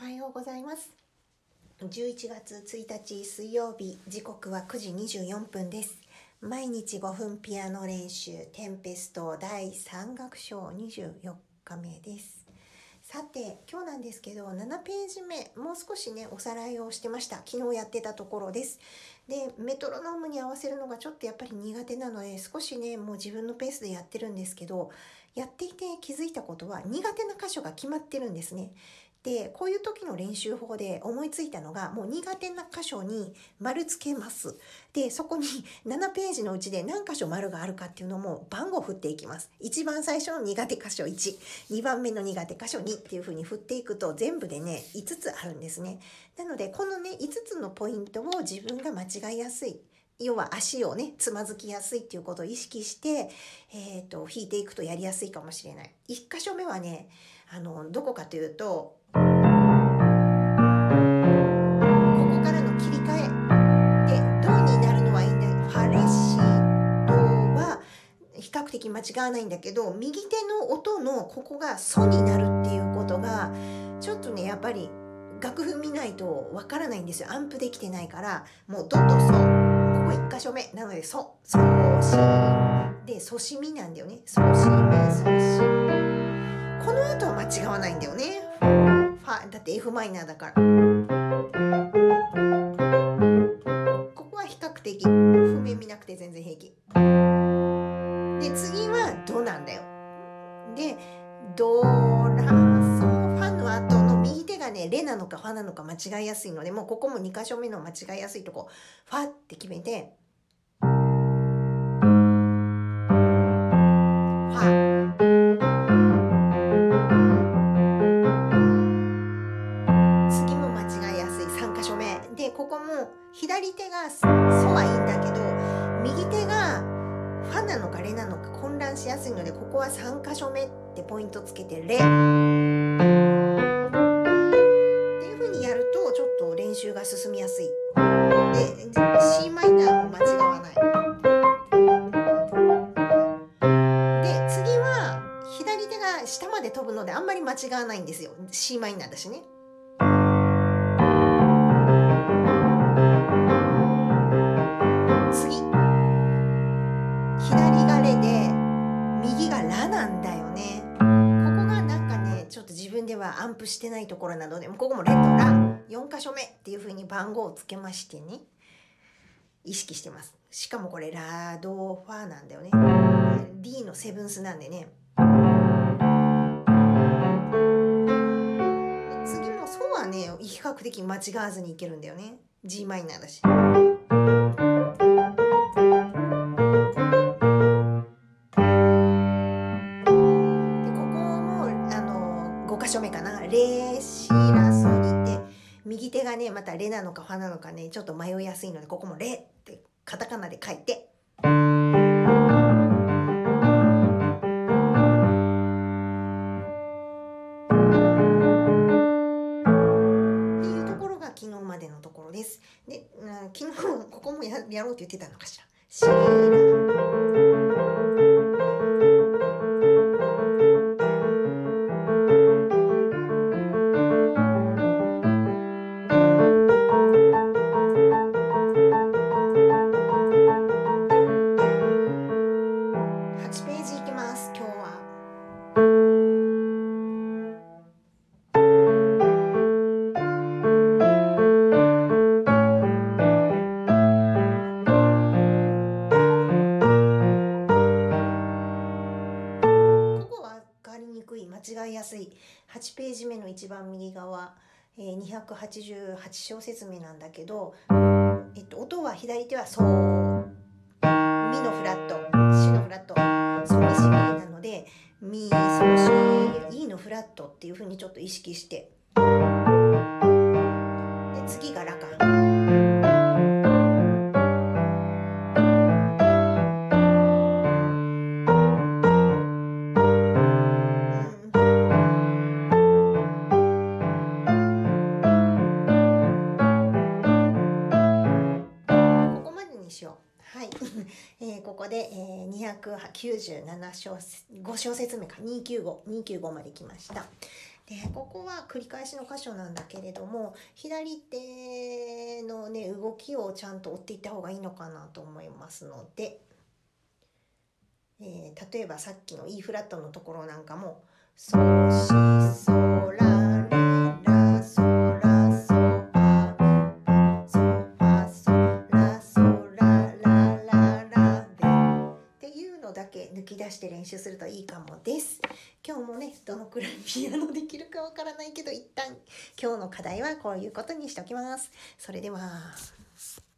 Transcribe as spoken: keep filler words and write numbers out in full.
はようございます。じゅういちがつついたち水曜日、時刻はくじにじゅうよんぷんです。毎日ごふんピアノ練習テンペストだいさん楽章にじゅうよっかめです。さて今日なんですけど、ななページ目、もう少しねおさらいをしてました。昨日やってたところです。でメトロノームに合わせるのがちょっとやっぱり苦手なので、少しねもう自分のペースでやってるんですけど、やっていて気づいたことは、苦手な箇所が決まってるんですね。でこういう時の練習法で思いついたのが、もう苦手な箇所に丸つけます。でそこにななページのうちで何箇所丸があるかっていうのも番号振っていきます。一番最初の苦手箇所いち、にばんめの苦手箇所にっていう風に振っていくと、全部でねいつつあるんですね。なのでこのねいつつのポイントを自分が間違いやすい、要は足をねつまずきやすいっていうことを意識して、えー、と弾いていくとやりやすいかもしれない。いっ箇所目はね、あのどこかというと、ここからの切り替えでドになるのはいいんだよ。ファレシドは比較的間違わないんだけど、右手の音のここがソになるっていうことがちょっとねやっぱり楽譜見ないとわからないんですよ。アンプできてないから。もうドとソ、ここいっ箇所目なのでソ、ソシでソシミなんだよね。ソシミソシ、この後は間違わないんだよね。ファだって F マイナーだから。ここは比較的譜面見なくて全然平気で、次はドなんだよ。でドラソファの後の右手がねレなのかファなのか間違いやすいので、もうここもに箇所目の間違いやすいとこ、ファって決めてここも左手がソはいいんだけど、右手がファなのかレなのか混乱しやすいので、ここはさん箇所目ってポイントつけてレっていう風にやるとちょっと練習が進みやすい。で C マイナーも間違わない。で次は左手が下まで飛ぶのであんまり間違わないんですよ。 C マイナーだしね。自分ではアンプしてないところなので、ここもレとラよん箇所目っていう風に番号をつけましてね、意識してます。しかもこれラドファなんだよね。 D のセブンスなんでね。次もソはね比較的間違わずにいけるんだよね。 G マイナーだし。ご箇所目かな、レシラソにって右手がねまたレなのかファなのかねちょっと迷いやすいので、ここもレってカタカナで書いてっていうところが昨日までのところです。で、うん、昨日ここも や, やろうって言ってたのかしら。シラ間違いやすいはちページ目の一番右側、えー、にひゃくはちじゅうはち小節目なんだけど、えっと、音は左手はソ、ミのフラット、シのフラット、ソミシミなのでミ、ソ、シ、イのフラットっていう風にちょっと意識して、で次がラか。はいえー、ここで、えー、にひゃくきゅうじゅうなな小ご小節目かにひゃくきゅうじゅうご、にひゃくきゅうじゅうごまで来ました。 でここは繰り返しの箇所なんだけれども、左手のね動きをちゃんと追っていった方がいいのかなと思いますので、えー、例えばさっきの E フラットのところなんかもソシソラレラソラソファソファソラソララララでっていうのだけ抜き出して練習するといいかもです。今日もねどのくらいピアノできるかわからないけど、一旦今日の課題はこういうことにしておきます。それでは。